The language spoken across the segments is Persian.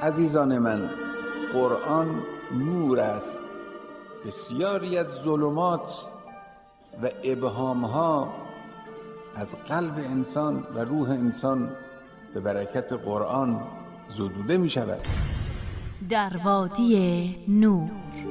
عزیزان من، قرآن نور است. بسیاری از ظلمات و ابهامها از قلب انسان و روح انسان به برکت قرآن زدوده می شود. در وادی نور.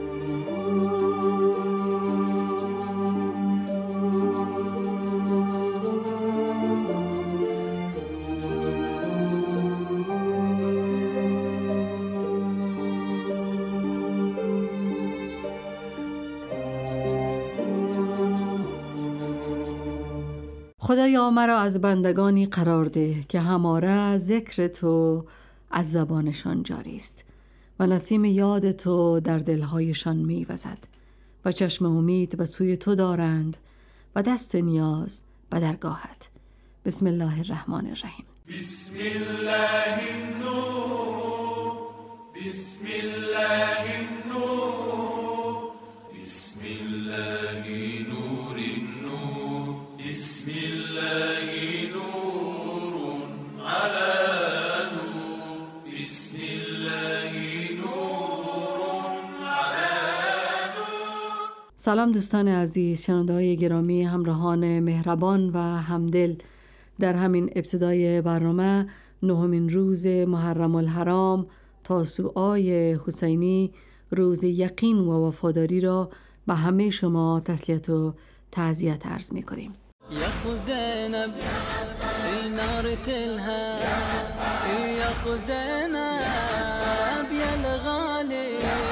خدایا مرا از بندگانی قرار ده که هماره ذکر تو از زبانشان جاری است و نسیم یاد تو در دلهایشان میوزد و چشم امید به سوی تو دارند و دست نیاز به درگاهت. بسم الله الرحمن الرحیم. بسم الله النور، بسم الله النور، بسم الله نور النور، بسم الله نور على نور، بسم الله نور على نور. سلام دوستان عزیز، شنونده‌های گرامی، همراهان مهربان و همدل. در همین ابتدای برنامه، 9مین روز محرم الحرام تاسوعای حسینی، روز یقین و وفاداری را به همه شما تسلیت و تعزیت عرض می‌کنیم. يا خو زينب نار تلها، يا خو زينب يا الغالي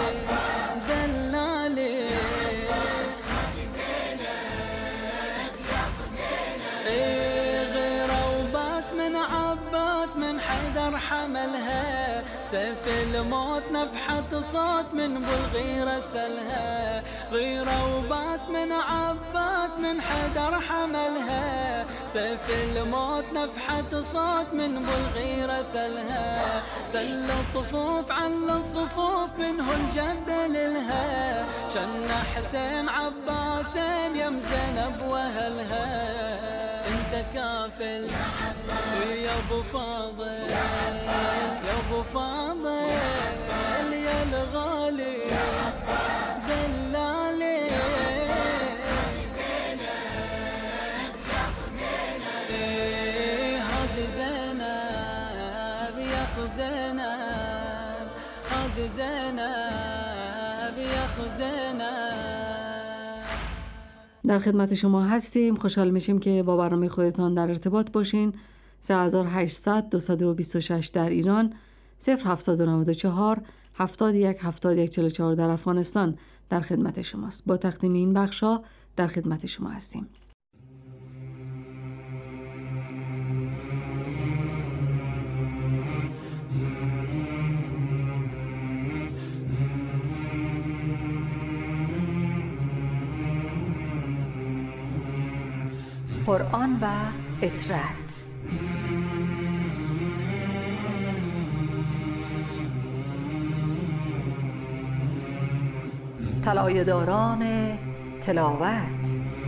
زلالي، غيره وباس من عباس من حيدر حملها، سيف الموت نفحة صوت من بالغيرة سلها، غيره وباس من عباس من حيدر حملها، سيف الموت نفحة صوت من بالغيرة سلها، سل الطفوف عل الصفوف منه الجد للها، جن حسين عباسين يم زينب وهلها، انت كافل يا ابو فاضل يا ابو فاضل يا الغالي زلالي، هذه زينب يا خو زينب، هذه زينب يا خو زينب. در خدمت شما هستیم. خوشحال میشیم که با برنامه خودتان در ارتباط باشین. 3800 226 در ایران، 0794 71 71 44 در افغانستان در خدمت شماست. با تقدیم این بخشا در خدمت شما هستیم. قرآن و اطرت. طلایه‌داران تلاوت.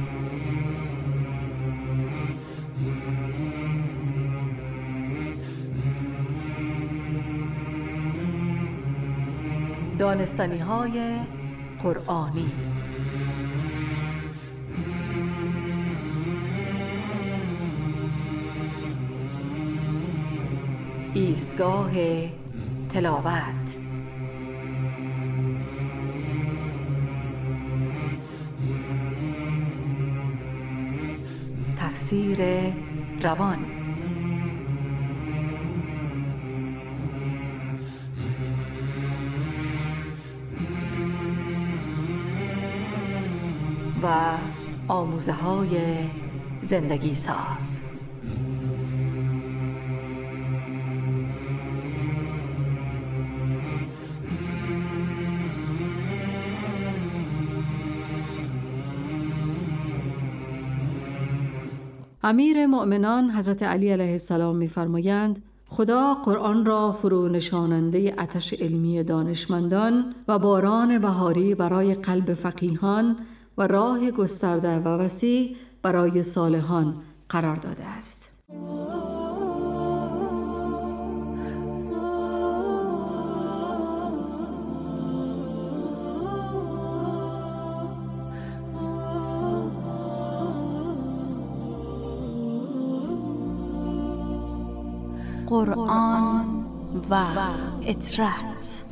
دانستنی‌های قرآنی. ایستگاه تلاوت. تفسیر روان. و آموزه‌های زندگی ساز. امیر مؤمنان حضرت علی علیه السلام می‌فرمایند خدا قرآن را فرو نشاننده آتش علمی دانشمندان و باران بهاری برای قلب فقیهان و راه گسترده و وسیع برای صالحان قرار داده است. قرآن و اطرت.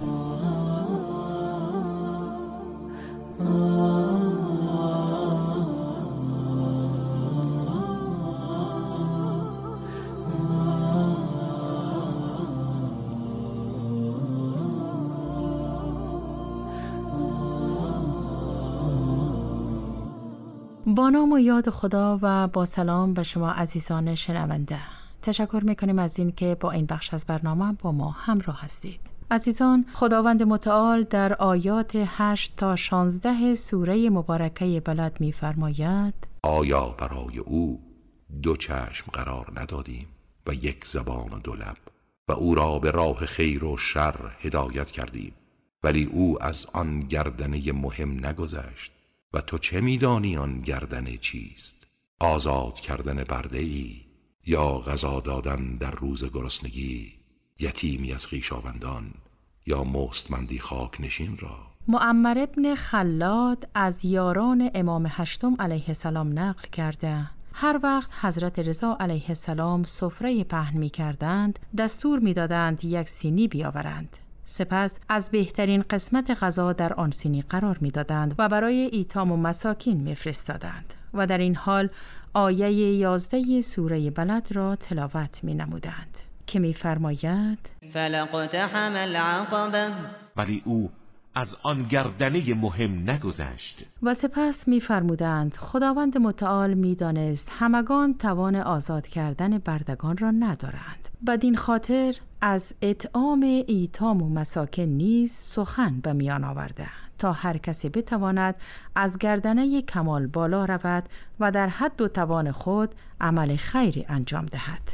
با نام و یاد خدا و با سلام به شما عزیزان شنونده. تشکر میکنیم از این که با این بخش از برنامه با ما همراه هستید. عزیزان، خداوند متعال در آیات 8 تا 16 سوره مبارکه بلد میفرماید: آیا برای او دو چشم قرار ندادیم و یک زبان و دو لب و او را به راه خیر و شر هدایت کردیم، ولی او از آن گردنه مهم نگذشت و تو چه میدانی آن گردنه چیست؟ آزاد کردن برده ای یا غذا دادن در روز گرسنگی، یتیمی از خویشاوندان یا مستمندی خاک نشین را. معمر ابن خلاد از یاران امام هشتم علیه السلام نقل کرده هر وقت حضرت رضا علیه السلام سفره پهن می کردند دستور می دادند یک سینی بیاورند. سپس از بهترین قسمت غذا در آن سینی قرار می دادند و برای ایتام و مساکین می فرستادند و در این حال آیه 11 سوره بلد را تلاوت می نمودند که می فرماید: فلقتحم العقبه، ولی او از آن گردنه مهم نگذشت. و سپس می فرمودند خداوند متعال می دانست همگان توان آزاد کردن بردگان را ندارند، بدین خاطر از اطعام ایتام و مساکن نیز سخن به میان آورده تا هر کسی بتواند از گردنه کمال بالا رود و در حد و توان خود عمل خیری انجام دهد.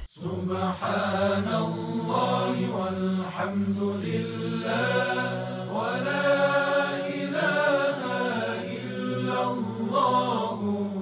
سبحان الله والحمد لله ولا اله الا الله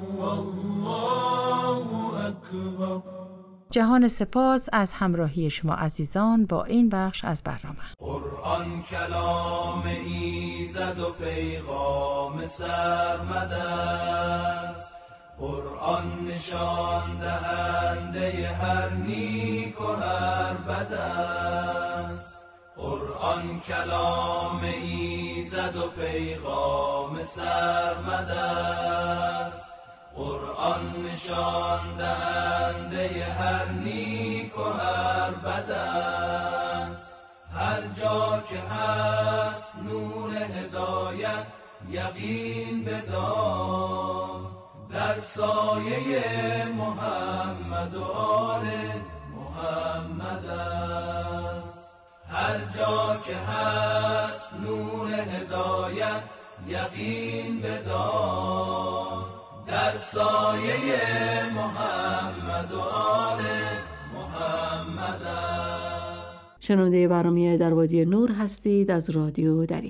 والله اکبر. جهان سپاس از همراهی شما عزیزان با این بخش از برنامه. قرآن کلام ایزد و پیغام سرمد است، قرآن نشان دهنده هر نیک و هر بد است. قرآن کلام ایزد و پیغام سرمد است، قرآن نشان دهنده هر نیک و هر بد است. هر جا که هست نور هدایت یقین بدار، در سایه محمد و آل محمد است. هر جا که هست نور هدایت یقین بدار، در سایه محمد و آل محمد است. شنونده برنامه در وادی نور هستید از رادیو دری.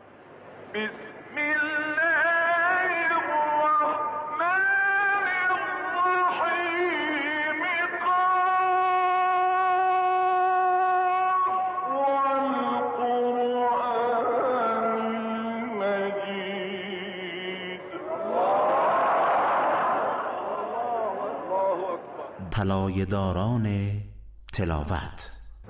طلایه داران تلاوت.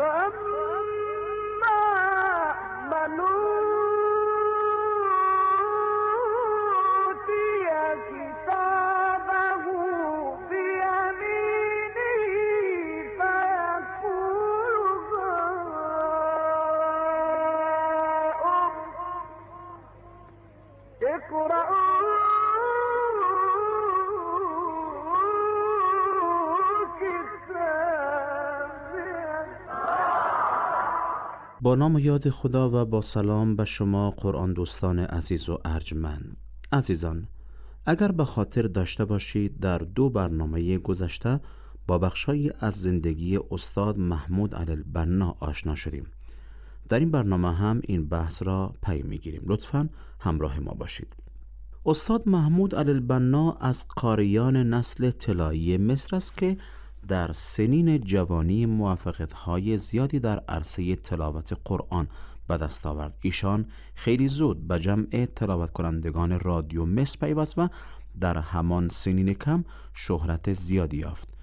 با نام و یاد خدا و با سلام به شما قرآن دوستان عزیز و ارجمند. عزیزان، اگر به خاطر داشته باشید در 2 برنامه گذشته با بخشایی از زندگی استاد محمود علی البنا آشنا شدیم. در این برنامه هم این بحث را پی میگیریم. لطفاً همراه ما باشید. استاد محمود علی البنا از قاریان نسل طلایی مصر است که در سنین جوانی موفقیت‌های زیادی در عرصه تلاوت قرآن به دست آورد. ایشان خیلی زود به جمع تلاوت کنندگان رادیو مصر پیوست و در همان سنین کم شهرت زیادی یافت.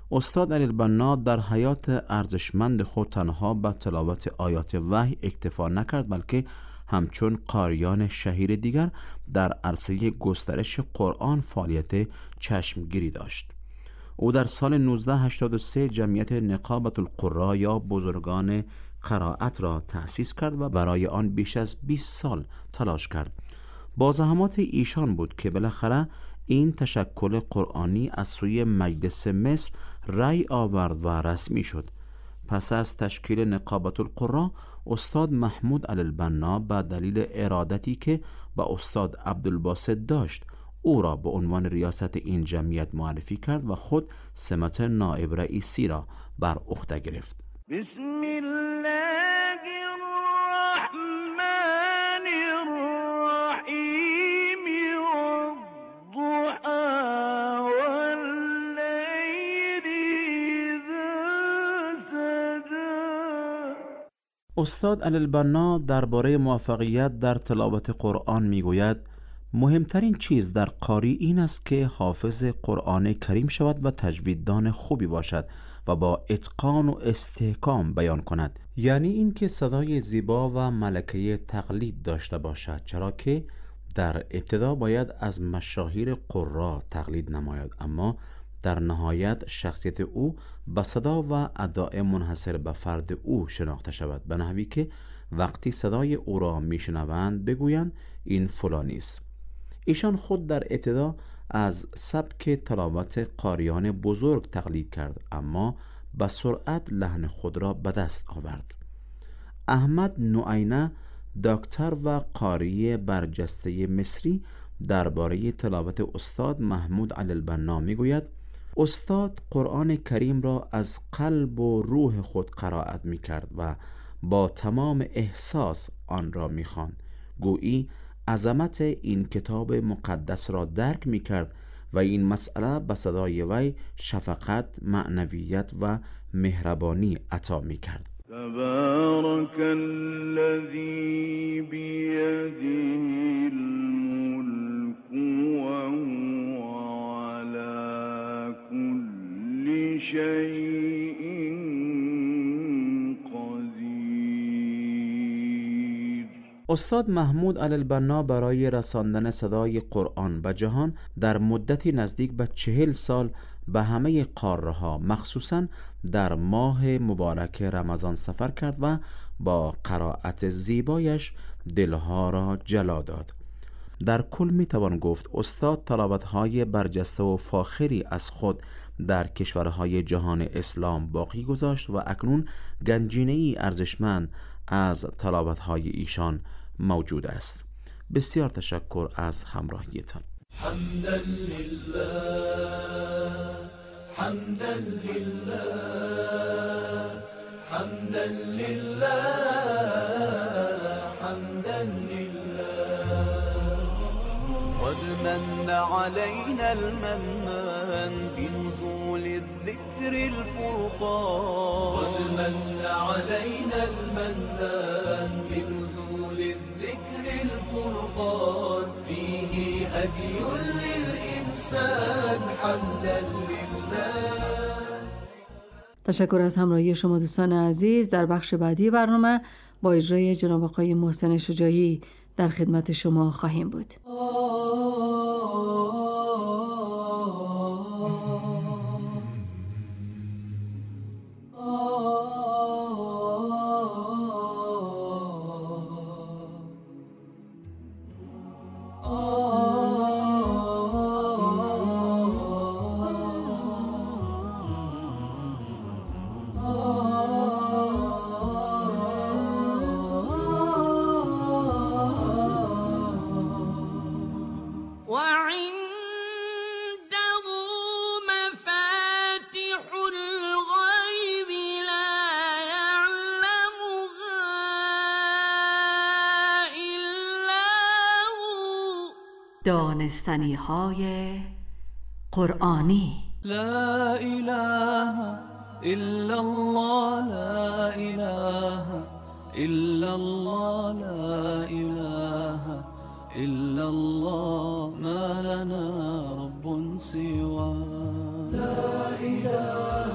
استاد علی البنا در حیات ارزشمند خود تنها به تلاوت آیات وحی اکتفا نکرد، بلکه همچون قاریان شهیر دیگر در عرصه گسترش قرآن فعالیت چشمگیری داشت. او در سال 1983 جمعیت نقابة القراء یا بزرگان قرائت را تأسیس کرد و برای آن بیش از 20 سال تلاش کرد. با زحمات ایشان بود که بالاخره این تشکل قرآنی از سوی مجلس مصر رأی آورد و رسمی شد. پس از تشکیل نقابة القراء، استاد محمود علی البنا به دلیل ارادتی که با استاد عبدالباسط داشت، او را به عنوان ریاست این جمعیت معرفی کرد و خود سمت نائب رئیسی را بر عهده گرفت. بسم الله الرحمن الرحیم والضحى واللیل اذا سجى. استاد علی البنا درباره موفقیت در تلاوت قرآن میگوید: مهمترین چیز در قاری این است که حافظ قرآن کریم شود و تجویددان خوبی باشد و با اتقان و استحکام بیان کند، یعنی این که صدای زیبا و ملکه تقلید داشته باشد، چرا که در ابتدا باید از مشاهیر قرا تقلید نماید، اما در نهایت شخصیت او با صدا و اداء منحصر به فرد او شناخته شود، به نحوی که وقتی صدای او را میشنوند بگویند این فلانی است. ایشان خود در ابتدا از سبک تلاوت قاریان بزرگ تقلید کرد، اما به سرعت لحن خود را به دست آورد. احمد نوعینه، دکتر و قاری برجسته مصری، درباره تلاوت استاد محمود علی البنا میگوید: استاد قرآن کریم را از قلب و روح خود قرائت میکرد و با تمام احساس آن را میخواند، گویی عظمت این کتاب مقدس را درک میکرد و این مسئله به صدای وی شفقت، معنویت و مهربانی عطا میکرد. تبارک الذی بیده الملک و هو علی کل شیء قدیر. استاد محمود علی البنا برای رساندن صدای قرآن به جهان در مدتی نزدیک به 40 سال به همه قاره‌ها، مخصوصاً در ماه مبارک رمضان سفر کرد و با قرائت زیبایش دلها را جلا داد. در کل می توان گفت استاد تلاوت‌های برجسته و فاخری از خود در کشورهای جهان اسلام باقی گذاشت و اکنون گنجینه‌ای ارزشمند از تلاوت‌های ایشان موجود است. بسیار تشکر از همراهیتان. حمدا لله حمدا لله حمدا لله حمدا لله قد من علينا المنان بنزول الذكر الفرقان قد من علينا المنان بنزول الذكر الفرقان فيه هدي للإنسان حمدا لله. تشکر از همراهی شما دوستان عزیز. در بخش بعدی برنامه با اجرای جناب آقای محسن شجاعی در خدمت شما خواهیم بود. دانستنی‌های قرآنی. لا اله الا الله لا اله الا الله لا اله الا الله ما لنا رب سواه لا اله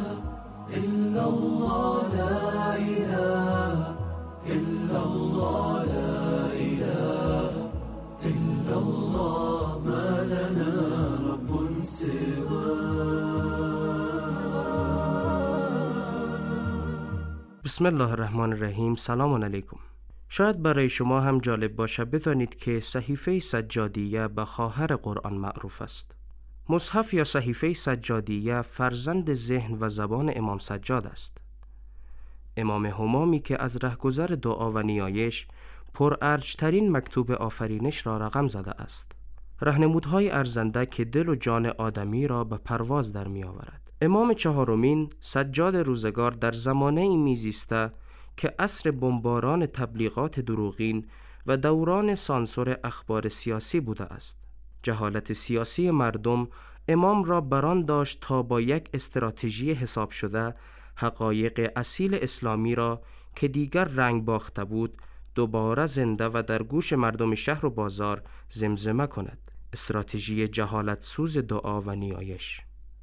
بسم الله الرحمن الرحیم. سلام علیکم. شاید برای شما هم جالب باشه بدانید که صحیفه سجادیه به خواهر قرآن معروف است. مصحف یا صحیفه سجادیه فرزند ذهن و زبان امام سجاد است. امام همامی که از رهگذر دعا و نیایش پر ارجترین مکتوب آفرینش را رقم زده است. راهنمودهای ارزنده که دل و جان آدمی را به پرواز در می آورد. امام چهارمین سجاد روزگار در زمانه‌ای میزیسته که عصر بمباران تبلیغات دروغین و دوران سانسور اخبار سیاسی بوده است. جهالت سیاسی مردم امام را بران داشت تا با یک استراتژی حساب شده حقایق اصیل اسلامی را که دیگر رنگ باخته بود دوباره زنده و در گوش مردم شهر و بازار زمزمه کند. استراتژی جهالت سوز دعا و نیایش.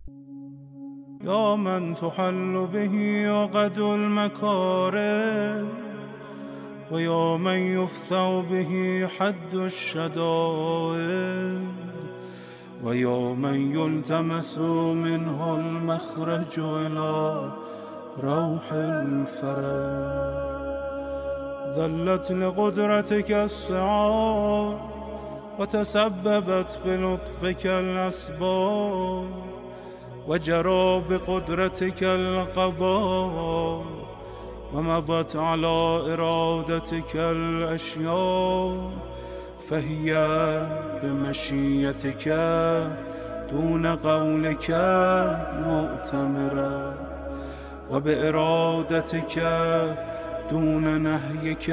یا من تحل به عقد المکاره و یا من یفتح به حد الشدائد و یا من یلتمس منه المخرج الى روح الفرج. ذلت لقدرتك السعاد و تسببت بلطفك الاسباب و جرى بقدرتك القضاء و مضت على ارادتك الاشیاء فهي بمشیتك دون قولك مؤتمرة و بارادتك دون نهیک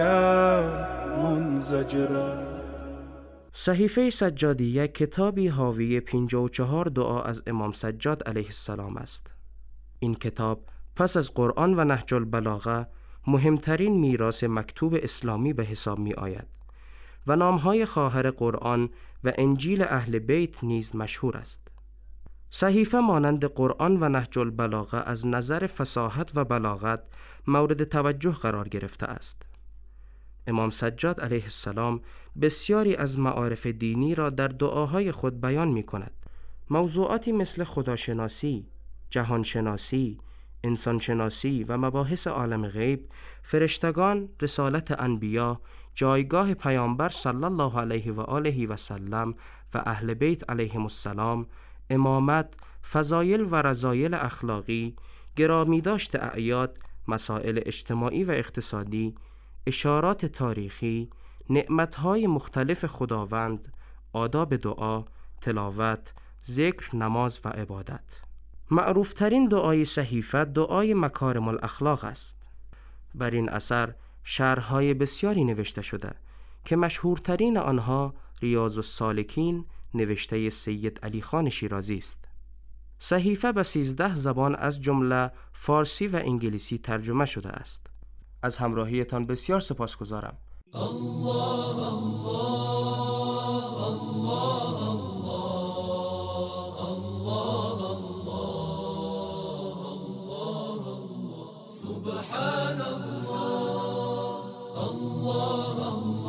منزجره. صحیفه سجادیه کتابی حاوی 54 دعا از امام سجاد علیه السلام است. این کتاب پس از قرآن و نهج البلاغه مهمترین میراث مکتوب اسلامی به حساب می آید و نامهای خواهر قرآن و انجیل اهل بیت نیز مشهور است. صحیفه مانند قرآن و نهج البلاغه از نظر فصاحت و بلاغت مورد توجه قرار گرفته است. امام سجاد علیه السلام بسیاری از معارف دینی را در دعاهای خود بیان می کند. موضوعاتی مثل خداشناسی، جهانشناسی، انسانشناسی و مباحث عالم غیب، فرشتگان، رسالت انبیا، جایگاه پیامبر صلی الله علیه و آله و سلم و اهل بیت علیهم السلام، امامت، فضایل و رذایل اخلاقی، گرامی داشت اعیاد، مسائل اجتماعی و اقتصادی، اشارات تاریخی، نعمتهای مختلف خداوند، آداب دعا، تلاوت، ذکر، نماز و عبادت. معروفترین دعای صحیفه دعای مکارم الاخلاق است. بر این اثر شرحهای بسیاری نوشته شده که مشهورترین آنها ریاض السالکین نوشته سید علی خان شیرازی است. صحیفه به 13 زبان از جمله فارسی و انگلیسی ترجمه شده است. از همراهیتان بسیار سپاسگزارم. الله الله الله الله الله سبحان الله الله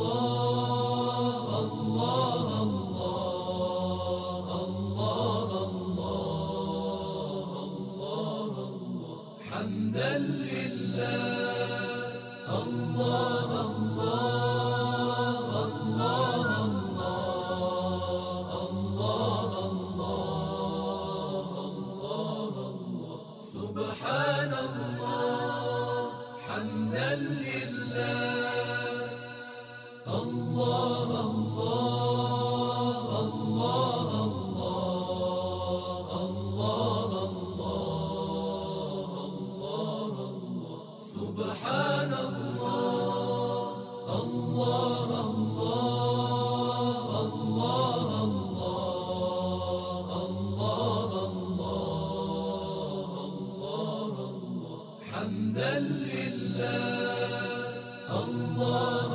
الله الله حمدا لله الله سبحان الله حمدا لله الله سبحان حمدا لله الله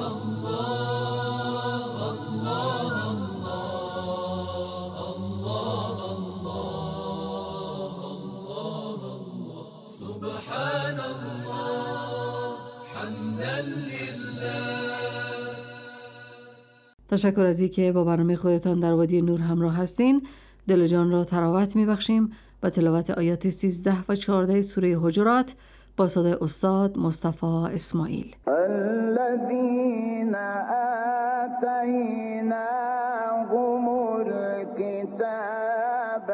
سبحان الله حمدا لله. تشکر از اینکه با برنامه خودتان در وادی نور همراه هستین. دل جان را تراوت می‌بخشیم با تلاوت آیات 13 و 14 سوره حجرات با صدای استاد مصطفی اسماعیل. الذين آتيناهم الكتاب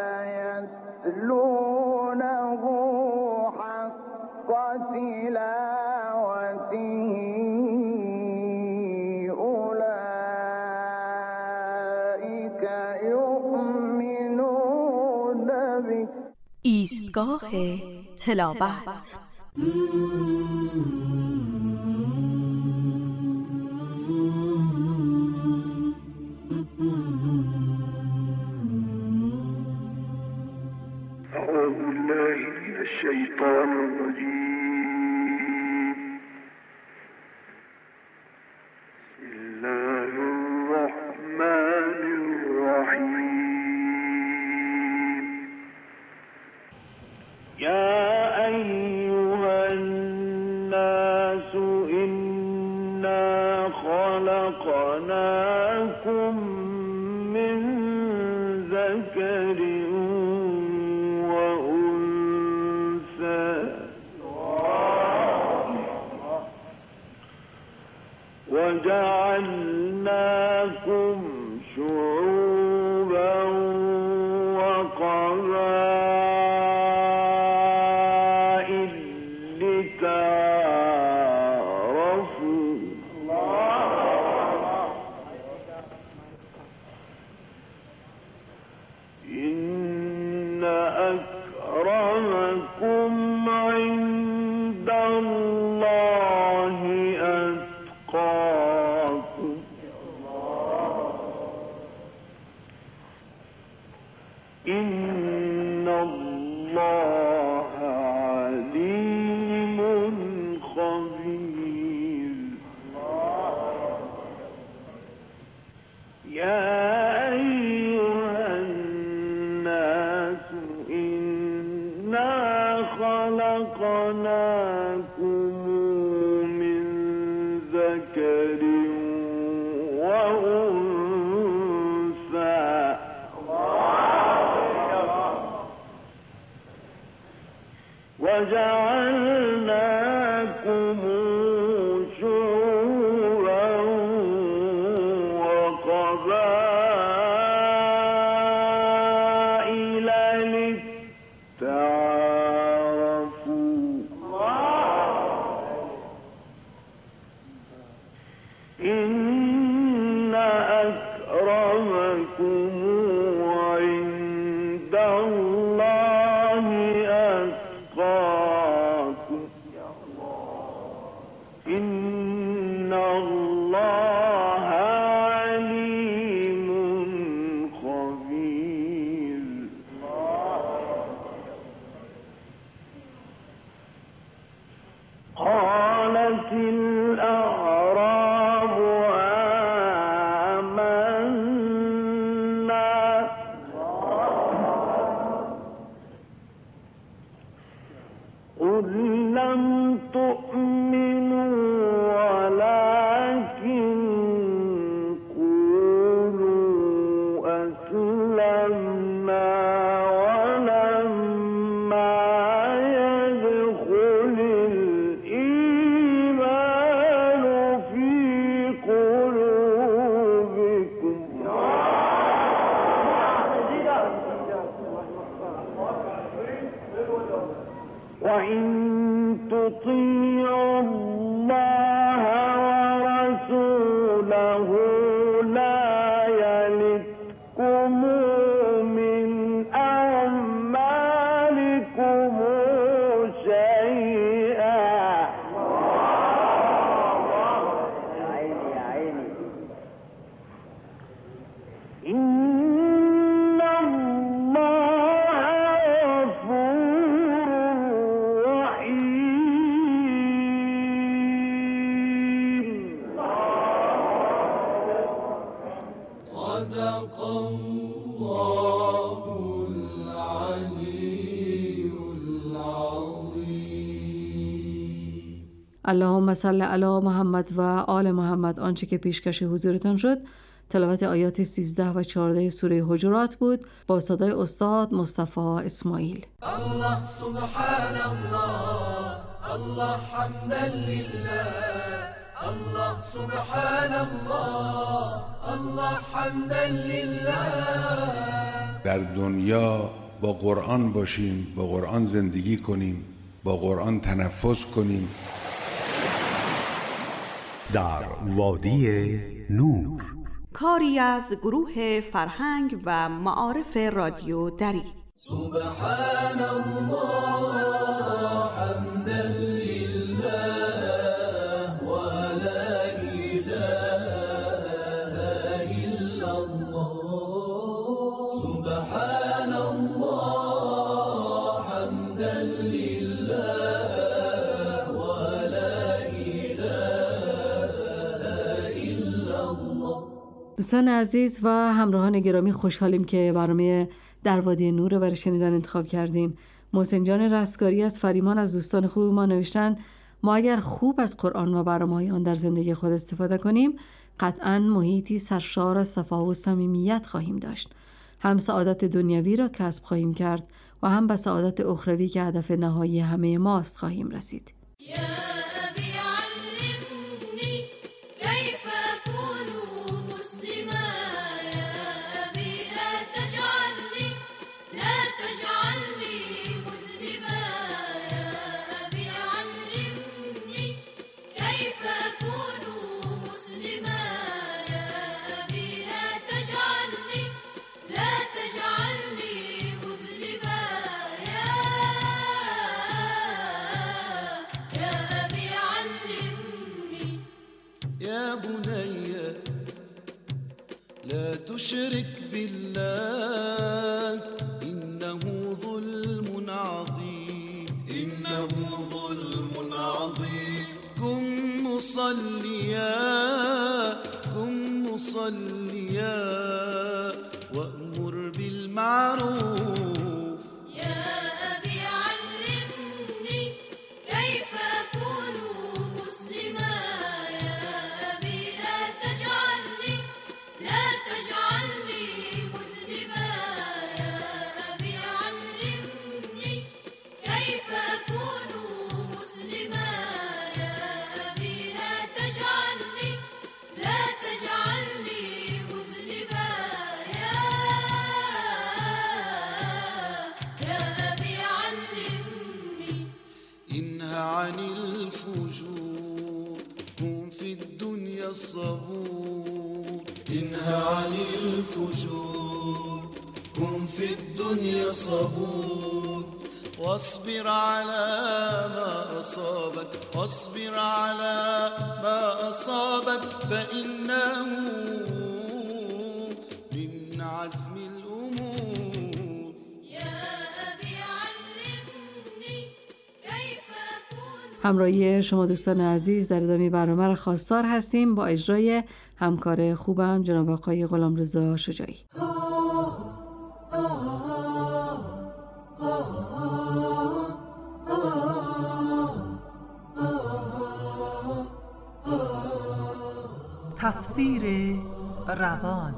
يتلونه حق تلاوته أولئك يؤمنون به. ایستگاه تلاوت. أعوذ بالله من الشيطان الرجيم. بسم الله الرحمن الرحيم. يا أيها الناس إنا خلقناكم من ذكر وجعلناكم شعوبا وقبائل لتعارفوا. إن أكرمكم عند الله أتقاكم. إن الله عليم خبير. يا أيها الناس إنا خلقناكم من ذكر وأنثى وجعلناكم شعوبا وقبائل لتعارفوا. إن أكرمكم عند الله أتقاكم. إن الله عليم خبير. قالت الأعراب آمنا قل لم تؤمنوا ولكن قولوا أسلمنا ولما يدخل الإيمان في قلوبكم. وإن تطيعوا الله ورسوله لا يلتكم من أعمالكم شيئا. إن الله غفور رحيم. صدق الله العلي العظيم. اللهم صل علی محمد و آل محمد. آنچه که پیشکش حضورتان شد تلاوت آیات 13 و 14 سوره حجرات بود با صدای استاد مصطفی اسماعیل. الله سبحان الله الله حمدا لله الله سبحان الله الله حمدا لله. در دنیا با قرآن باشیم، با قرآن زندگی کنیم، با قرآن تنفس کنیم. در وادی نور، کاری از گروه فرهنگ و معارف رادیو دری. سبحان الله حمدا لله و لا اله الا الله. سبحان الله حمدا لله و لا اله الا الله. دوستان عزیز و همراهان گرامی، خوشحالیم که برنامه در وادی نور برای شنیدن انتخاب کردین. محسن جان رستگاری از فریمان از دوستان خوب ما نوشتند ما اگر خوب از قرآن و برنامه‌های آن در زندگی خود استفاده کنیم قطعاً محیطی سرشار از صفا و صمیمیت خواهیم داشت. هم سعادت دنیوی را کسب خواهیم کرد و هم به سعادت اخروی که هدف نهایی همه ماست خواهیم رسید. تشرك بالله إنه ظلم عظيم إنه ظلم عظيم. كن مصليا وأمر بالمعروف. يا أبي علمني كيف أكون مسلما يا أبي لا تجعلني مذنبا يا أبي علمني كيف أكون مسلما يا أبي لا تجعلني مذنبا يا أبي علمني. انهى عن الفجور كن في الدنيا الصبور. انهى عن الفجور كن في الدنيا صبور. واصبر على ما أصابك واصبر على ما أصابك فإنه من عزم الأمور. يا أبي علمني كيف أكون. همراهی شما دوستان عزیز در ادامه برنامه را خواستار هستیم با اجرای همکار خوبم جناب آقای غلامرضا شجاعی. تفسیر روان.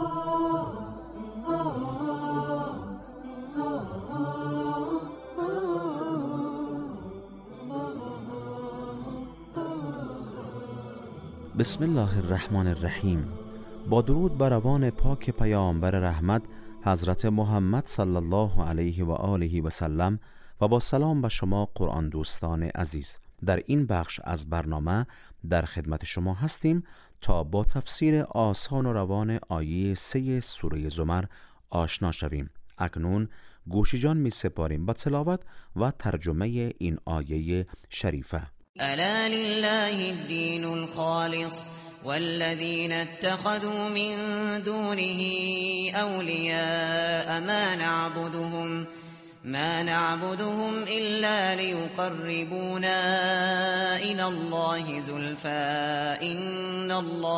بسم الله الرحمن الرحیم. با درود بر روان پاک پیامبر رحمت حضرت محمد صلی الله علیه و آله و سلم و با سلام به شما قرآن دوستان عزیز. در این بخش از برنامه در خدمت شما هستیم تا با تفسیر آسان و روان آیه 3 سوره زمر آشنا شویم. اکنون گوش جان می سپاریم با تلاوت و ترجمه این آیه شریفه. ألا لله الدين الخالص والذين اتخذوا من دونه أولياء ما نعبدهم إلا ليقربونا إلى الله زلفى إن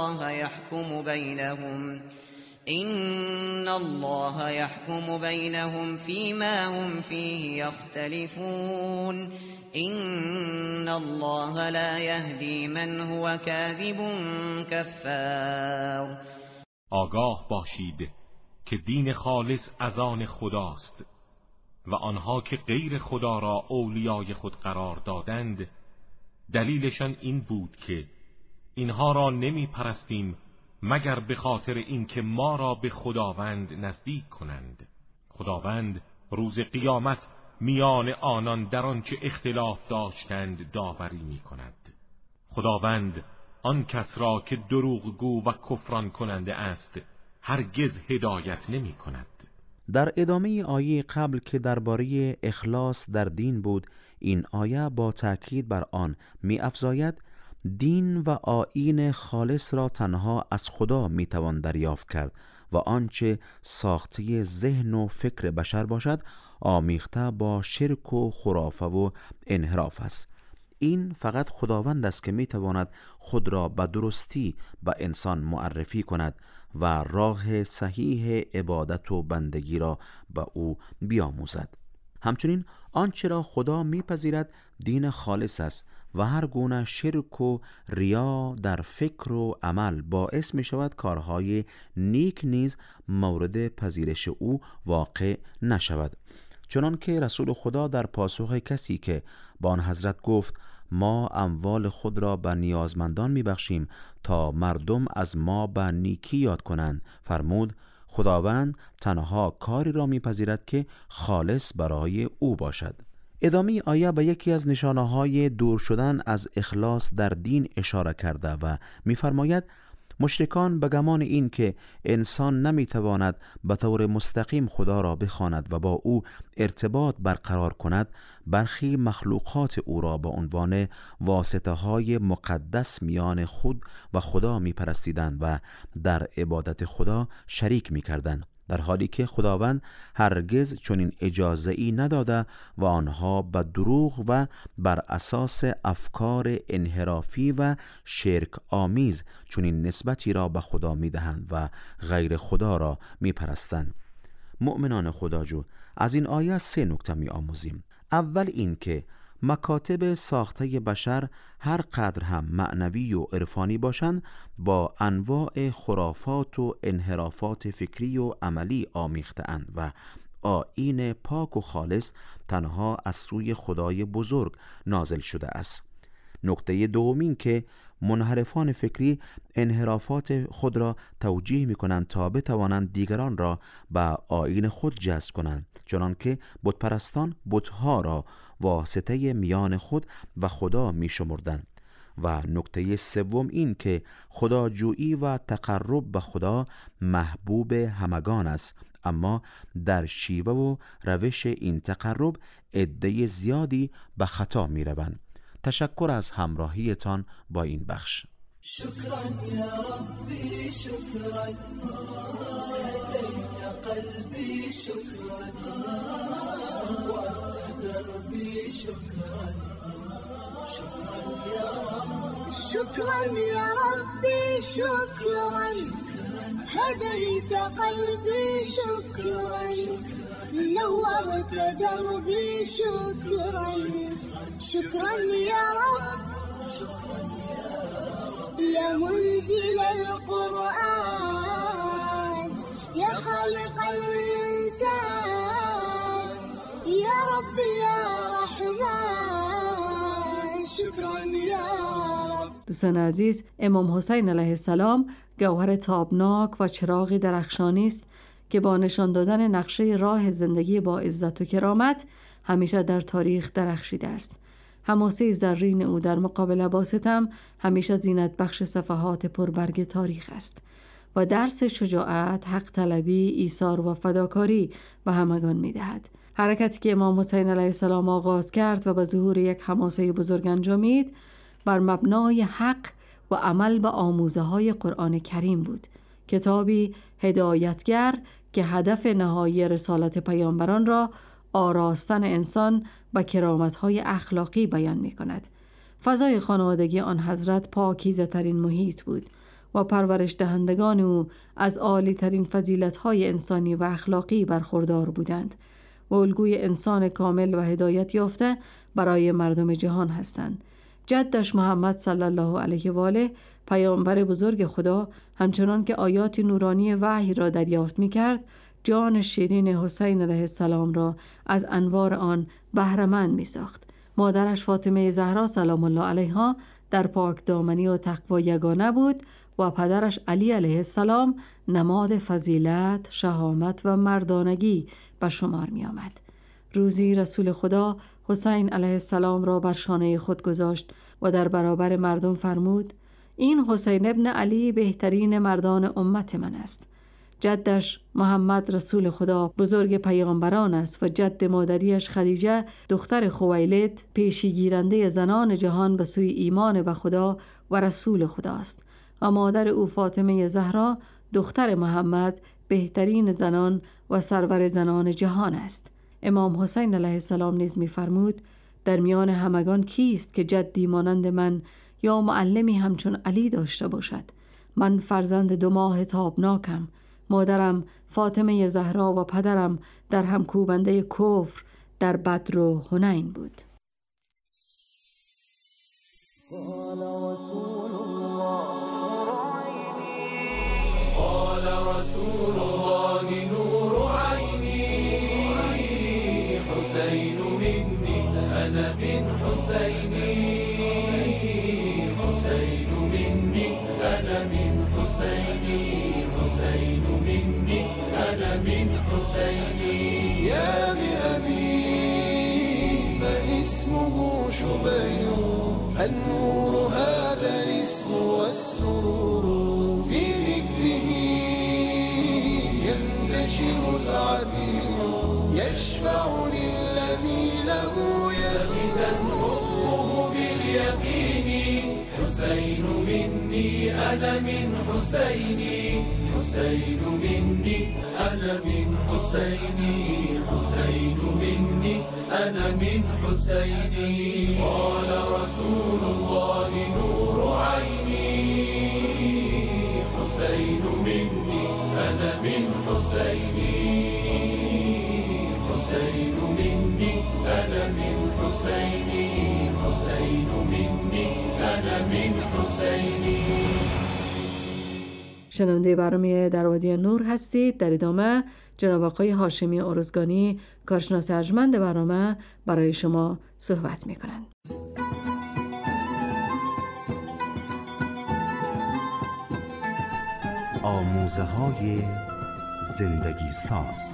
الله يحكم بينهم فيما هم فيه يختلفون إن الله لا يهدي من هو كاذب كفار. آگاه باشید که دین خالص از آن خداست و آنها که غیر خدا را اولیای خود قرار دادند دلیلشان این بود که اینها را نمی پرستیم مگر به خاطر اینکه ما را به خداوند نزدیک کنند. خداوند روز قیامت میان آنان در آنچه اختلاف داشتند داوری می کند. خداوند آن کس را که دروغگو و کفران کننده است هرگز هدایت نمی کند. در ادامه آیه قبل که درباره اخلاص در دین بود، این آیه با تأکید بر آن می افزاید دین و آیین خالص را تنها از خدا می توان دریافت کرد و آنچه ساخته ذهن و فکر بشر باشد آمیخته با شرک و خرافه و انحراف است. این فقط خداوند است که می تواند خود را به درستی به انسان معرفی کند و راه صحیح عبادت و بندگی را به او بیاموزد. همچنین آنچه را خدا میپذیرد دین خالص است و هر گونه شرک و ریا در فکر و عمل باعث می شود کارهای نیک نیز مورد پذیرش او واقع نشود. چنان که رسول خدا در پاسخ کسی که با آن حضرت گفت ما اموال خود را به نیازمندان می بخشیم تا مردم از ما به نیکی یاد کنند فرمود خداوند تنها کاری را میپذیرد که خالص برای او باشد. ادامه آیه به یکی از نشانه‌های دور شدن از اخلاص در دین اشاره کرده و می‌فرماید مشرکان به گمان این که انسان نمیتواند به طور مستقیم خدا را بخواند و با او ارتباط برقرار کند برخی مخلوقات او را به عنوان واسطه‌های مقدس میان خود و خدا میپرستیدند و در عبادت خدا شریک میکردند، در حالی که خداوند هرگز چنین اجازه‌ای نداده و آنها به دروغ و بر اساس افکار انحرافی و شرک آمیز چنین نسبتی را به خدا میدهند و غیر خدا را میپرستند. مؤمنان خداجو از این آیه 3 نکته می‌آموزیم. اول این که مکاتب ساخته بشر هر قدر هم معنوی و عرفانی باشند با انواع خرافات و انحرافات فکری و عملی آمیخته‌اند و آیین پاک و خالص تنها از سوی خدای بزرگ نازل شده است. نکته دوم این که منحرفان فکری انحرافات خود را توجیه می کنند تا بتوانند دیگران را به آیین خود جذب کنند، چنان که بتپرستان بتها را واسطه میان خود و خدا می شمردند. و نکته سوم این که خداجویی و تقرب به خدا محبوب همگان است، اما در شیوه و روش این تقرب عده زیادی به خطا می روند. تشکر از همراهیتان با این بخش. شكرا يا ربي شكرا هديت قلبي شكرا وأنت دربي شكرا شكرا يا رب شكرا يا ربي شكرا هديت قلبي شكرا نورت دربي شكرا شكرا يا رب يا منزل القرآن يا خالق الإنسان يا رب يا رحمن شكرا يا رب. دوستان عزیز، امام حسین علیه السلام گوهر تابناک و چراغی درخشانی است که با نشان دادن نقشه راه زندگی با عزت و کرامت همیشه در تاریخ درخشیده است. حماسه زرین او در مقابل با ستم همیشه زینت بخش صفحات پربرگ تاریخ است و درس شجاعت، حق طلبی، ایثار و فداکاری به همگان می دهد. حرکتی که امام حسین علیه السلام آغاز کرد و به ظهور یک حماسه بزرگ انجامید بر مبنای حق و عمل به آموزه های قرآن کریم بود، کتابی هدایتگر که هدف نهایی رسالت پیامبران را آراستن انسان با کرامت‌های اخلاقی بیان می‌کند. فضای خانوادگی آن حضرت پاکیزه ترین محیط بود و پرورش دهندگان او از عالی ترین فضیلت‌های انسانی و اخلاقی برخوردار بودند و الگوی انسان کامل و هدایت یافته برای مردم جهان هستند. جدش محمد صلی الله علیه و آله پیامبر بزرگ خدا همچنان که آیات نورانی وحی را دریافت می‌کرد، جان شیرین حسین علیه السلام را از انوار آن بهره‌مند می‌ساخت. مادرش فاطمه زهرا سلام الله علیها در پاک دامنی و تقوا یگانه بود و پدرش علی علیه السلام نماد فضیلت، شهامت و مردانگی به شمار می آمد. روزی رسول خدا حسین علیه السلام را بر شانه خود گذاشت و در برابر مردم فرمود: این حسین ابن علی بهترین مردان امت من است. جدش محمد رسول خدا بزرگ پیامبران است و جد مادریش خدیجه دختر خویلد پیشی گیرنده زنان جهان به سوی ایمان به خدا و رسول خداست و مادر او فاطمه زهرا دختر محمد بهترین زنان و سرور زنان جهان است. امام حسین علیه السلام نیز می‌فرمود: در میان همگان کیست که جدی مانند من یا معلمی همچون علی داشته باشد؟ من فرزند 2 ماه تابناکم. مادرم فاطمه زهرا و پدرم در هم کوبنده کفر در بدر و حنین بود. قال رسول الله نور عيني حسين مني أنا من حسيني حسين مني أنا من حسيني حسين مني أنا من حسيني يا بأبي من اسمه شبير النور هذا الاسم والسرور في ذكره ينتشر العبير يشفع للذي له يخدم حبه باليقين حسين مني أنا من حسيني حسين مني أنا من حسيني حسين مني أنا من حسيني قال رسول الله نور عيني حسين مني أنا من حسيني حسين مني أنا من حسيني حسين مني أنا من حسيني. شنونده برنامه در وادی نور هستید. در ادامه جناب آقای هاشمی ارزگانی کارشناس ارجمند برنامه برای شما صحبت می‌کنند. آموزه‌های زندگی ساز.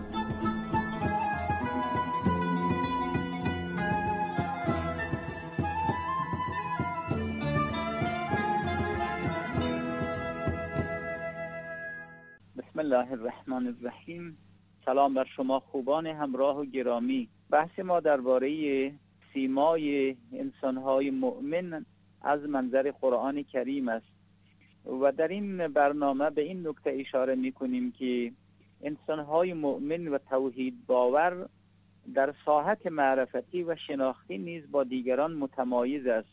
بسم الله الرحمن الرحیم. سلام بر شما خوبان همراه و گرامی. بحث ما درباره سیمای انسان‌های مؤمن از منظر قرآن کریم است و در این برنامه به این نکته اشاره می‌کنیم که انسان‌های مؤمن و توحید باور در ساحت معرفتی و شناختی نیز با دیگران متمایز است.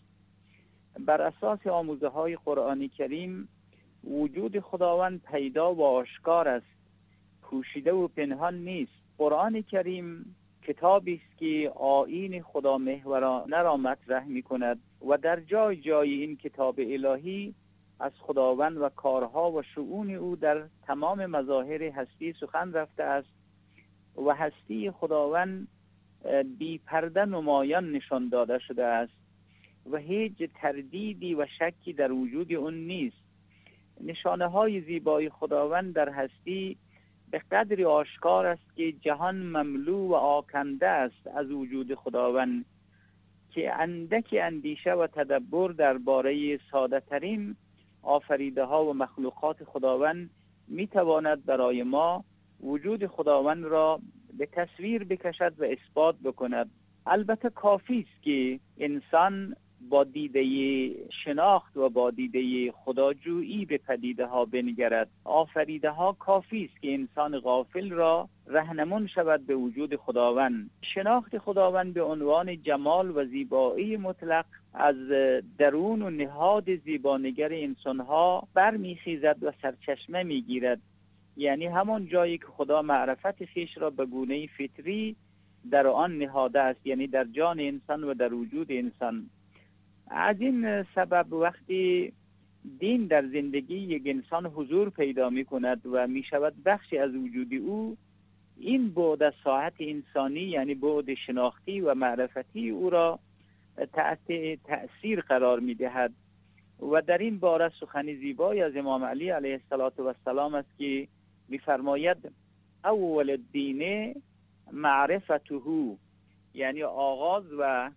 بر اساس آموزه‌های قرآن کریم وجود خداوند پیدا و آشکار است، پوشیده و پنهان نیست. قرآن کریم کتابی است که آیین خدا محورانه را مطرح می‌کند و در جای جای این کتاب الهی از خداوند و کارها و شؤون او در تمام مظاهر هستی سخن رفته است و هستی خداوند بی پرده نمایان نشان داده شده است و هیچ تردیدی و شکی در وجود اون نیست. نشانه های زیبای خداوند در هستی به قدری آشکار است که جهان مملو و آکنده است از وجود خداوند که اندک اندیشه و تدبر درباره ساده ترین آفریده ها و مخلوقات خداوند می تواند برای ما وجود خداوند را به تصویر بکشد و اثبات بکند. البته کافی است که انسان با دیده شناخت و با دیده خداجویی به پدیده ها بنگرد. آفریده ها کافی است که انسان غافل را رهنمون شود به وجود خداوند. شناخت خداوند به عنوان جمال و زیبایی مطلق از درون و نهاد زیبانگر انسان ها برمیخیزد و سرچشمه میگیرد. یعنی همون جایی که خدا معرفت خویش را به گونه فطری در آن نهاده است، یعنی در جان انسان و در وجود انسان. از این سبب وقتی دین در زندگی یک انسان حضور پیدا می کند و می شود بخشی از وجود او، این بعد از ساحت انسانی یعنی بعد شناختی و معرفتی او را تحت تأثیر قرار می دهد. و در این باره سخن زیبای از امام علی علیه السلام است که می فرماید اول الدین معرفته، یعنی آغاز و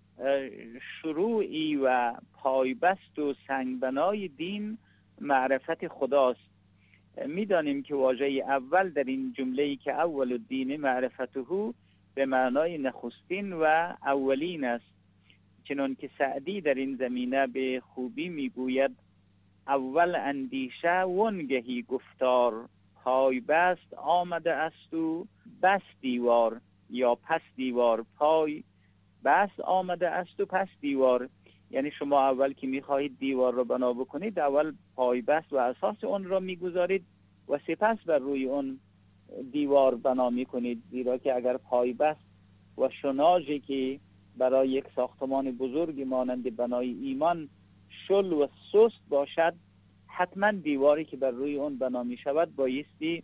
شروعی و پایبست و سنگبنای دین معرفت خداست. میدانیم که واژه اول در این جمله‌ای که اول الدین معرفته به معنای نخستین و اولین است، چنان که سعدی در این زمینه به خوبی میگوید اول اندیشه وانگهی گفتار، پای بست آمده است و بس دیوار، یا پس دیوار. پای بس آمده است و پس دیوار، یعنی شما اول که میخواهید دیوار رو بنا بکنید، اول پای بست و اساس اون را میگذارید و سپس بر روی اون دیوار بنا میکنید. زیرا که اگر پای بست و شناژی که برای یک ساختمان بزرگ مانند بنای ایمان شل و سست باشد، حتما دیواری که بر روی اون بنا می شود بایستی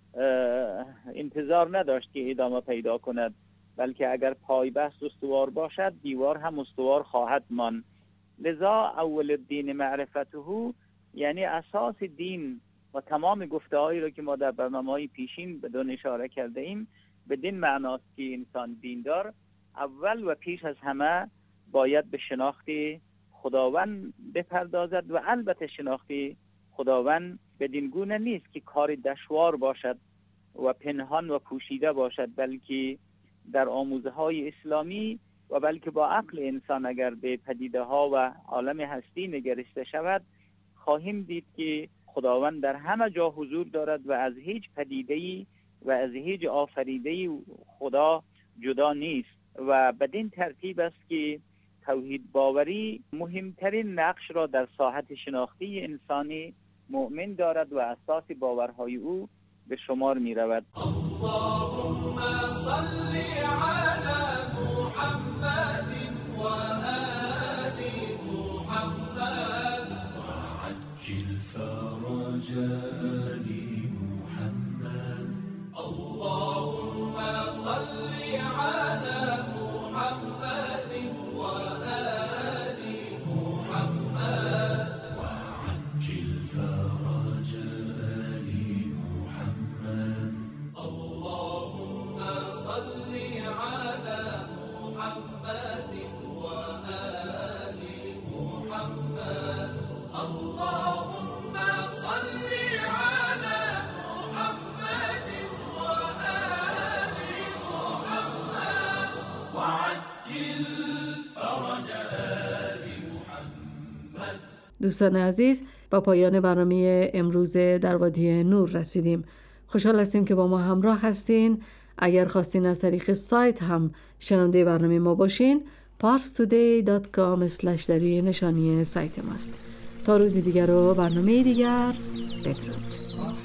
انتظار نداشت که ادامه پیدا کند، بلکه اگر پای بست استوار باشد دیوار هم استوار خواهد ماند. لذا اول الدین معرفته یعنی اساس دین و تمام گفته هایی را که ما در برنامه‌های پیشین بدون اشاره کرده ایم بدین معناست که انسان دیندار اول و پیش از همه باید به شناخت خداوند بپردازد و البته شناخت خداوند بدین گونه نیست که کار دشوار باشد و پنهان و پوشیده باشد، بلکه در آموزه های اسلامی و بلکه با عقل انسان اگر به پدیده ها و عالم هستی نگرشته شود خواهیم دید که خداوند در همه جا حضور دارد و از هیچ پدیده‌ای و از هیچ آفریده‌ای خدا جدا نیست. و بدین ترتیب است که توحید باوری مهمترین نقش را در ساحت شناختی انسانی مؤمن دارد و اساس باورهای او به شمار می رود. اللهم صل علی محمد و آل محمد وعجل فرج آل محمد. اللهم صل علی محمد و آل محمد وعجل فرج آل محمد. اللهم صل على محمد وآل محمد. اللهم صل على محمد وآل محمد وعجل فرج آل محمد. دوستان عزیز، با پایان برنامه امروز در وادی نور رسیدیم. خوشحال هستیم که با ما همراه هستین. اگر خواستین از طریق سایت هم شنونده برنامه ما باشین، parstoday.com/ نشانی سایت ماست. تا روزی دیگر و برنامه دیگر، بدرود.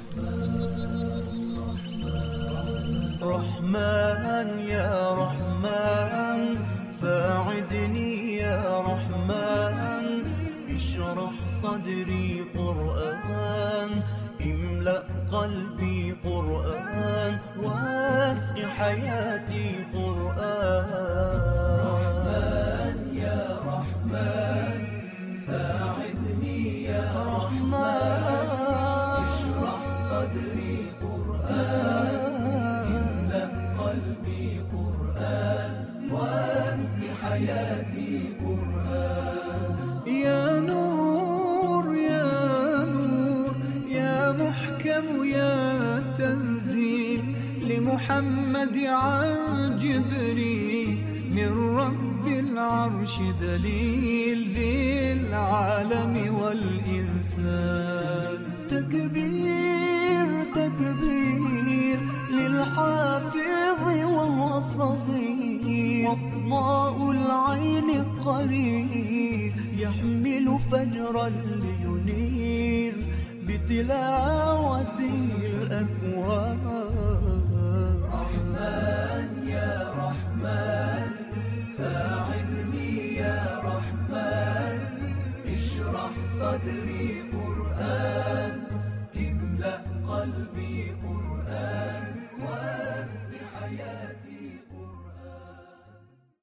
رحمن يا رحمن ساعدني يا رحمن اشرح صدري قرآن املأ قلبي قرآن واسق حياتي قرآن. رحمن يا رحمن ساعدني يا رحمن اشرح صدري قرآن املأ قلبي قرآن واسق حياتي قرآن. يا نور يا نور يا محكم يا تنزيل لمحمد عن جبريل من رب العرش دليل للعالم والإنسان. تكبير تكبير للحافظ وهو صغير وضاء العين قرير يحمل فجرا لينير بتلاوته الأكوان. رحمن يا رحمن ساعدني يا رحمن اشرح اشرح صدري قرآن